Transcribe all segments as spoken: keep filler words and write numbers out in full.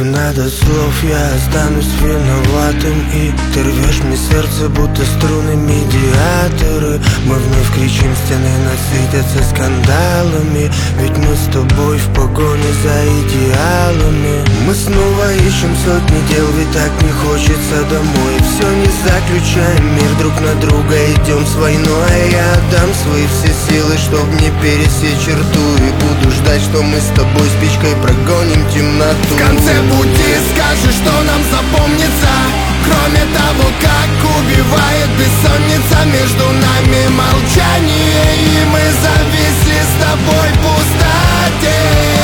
надо слов, я останусь виноватым. И ты рвешь мне сердце, будто струны медиаторы. Мы вновь кричим, стены насытятся скандалами. Ведь мы с тобой в погоне за идеалами. Мы снова ищем сотни дел, ведь так не хочется домой. Все не заключаем мир друг на друга, идем с войной. Я отдам свои все силы, чтоб не пересечь черту. И буду ждать, что мы с тобой спичкой прогоним темноту. В конце пути скажешь, что нам запомнится, кроме того, как убивает бессонница. Между нами молчание, и мы зависли с тобой в пустоте.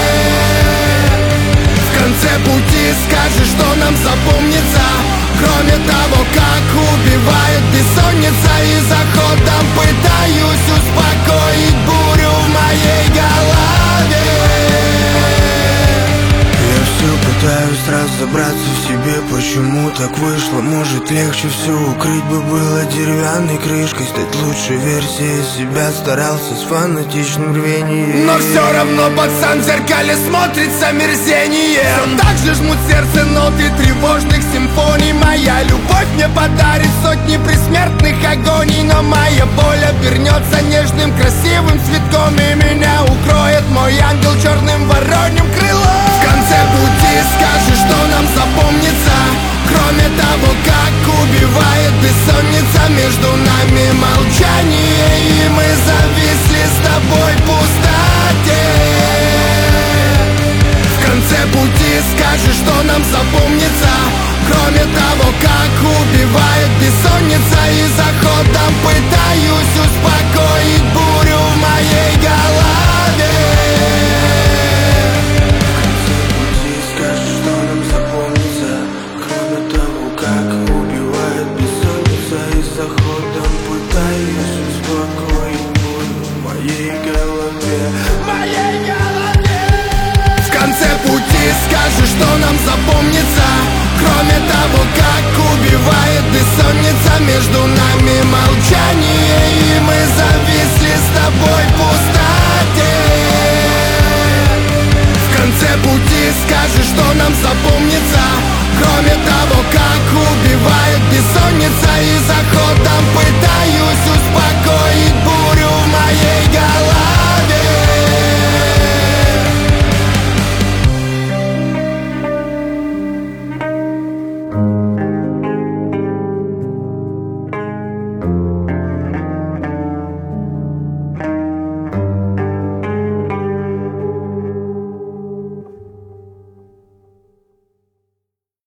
В конце пути скажешь, что нам запомнится, кроме того, как убивает бессонница. И заходом пытаюсь успокоить бурю в моей голове. Пытаюсь разобраться в себе, почему так вышло. Может, легче все укрыть бы было деревянной крышкой, стать лучшей версией себя. Старался с фанатичным рвением, но все равно пацан в зеркале смотрит с омерзением. Все так же жмут сердце ноты тревожных симфоний. Моя любовь мне подарит сотни предсмертных агоний. Но моя боль обернется нежным красивым цветком, и меня укроет мой ангел черным вороньим крылом. В конце пути скажешь, что нам запомнится, кроме того, как убивает бессонница. Между нами молчание, и мы зависли с тобой в пустоте. В конце пути скажешь, что нам запомнится, кроме того, как убивает бессонница. И заходом пытаюсь успокоить бурю в моей голове. Заходом пытаюсь успокоить бурю в моей голове. Моей голове. В конце пути скажешь, что нам запомнится, кроме того, как убивает бессонница. Между нами молчание, и мы зависли с тобой в пустоте. В конце пути скажешь, что нам запомнится, кроме того, как убивает бессонница. И